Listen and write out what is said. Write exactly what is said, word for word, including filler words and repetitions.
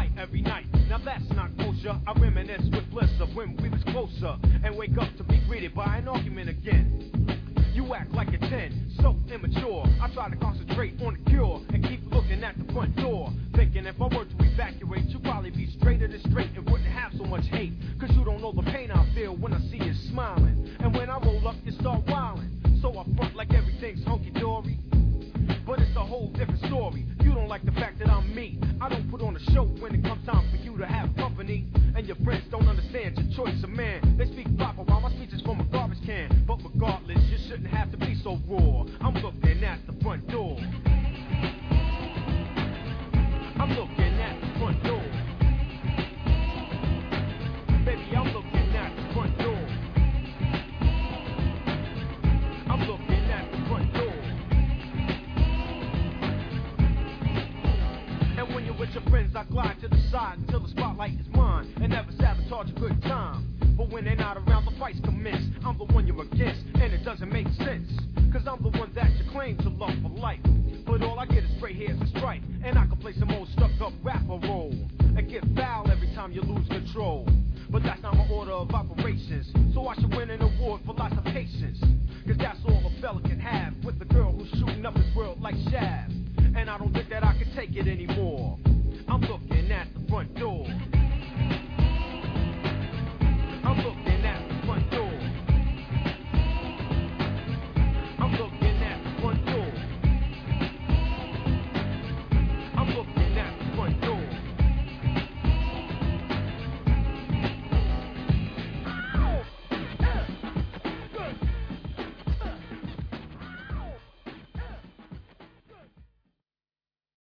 spotlight every night. Now that's not kosher. I reminisce with bliss of when we was closer, and wake up to be greeted by an argument again. You act like a ten, so immature. I try to concentrate on the cure and keep looking at the front door, thinking if I were to evacuate, you'd probably be straighter than straight and wouldn't have so much hate. Cause you don't know the pain I feel when I see you smiling, and when I roll up, you start wildin'. So I front like everything's hunky-dory, but it's a whole different story. You don't like the fact that I'm me. I don't put on a show when it comes time for you to have company, and your friends don't understand your choice of man. They speak proper while my speech is from a garbage can. But regardless, you shouldn't have to be so raw. I'm looking at the front door. I'm looking at the front door. Baby, I'm looking at the front door. I'm looking at the front door. And when you're with your friends, I glide to the side until the spotlight is mine, and never sabotage a good time. But when they're not around, the fights commence. I'm the one you're against, and it doesn't make sense, cause I'm the one that you claim to love for life.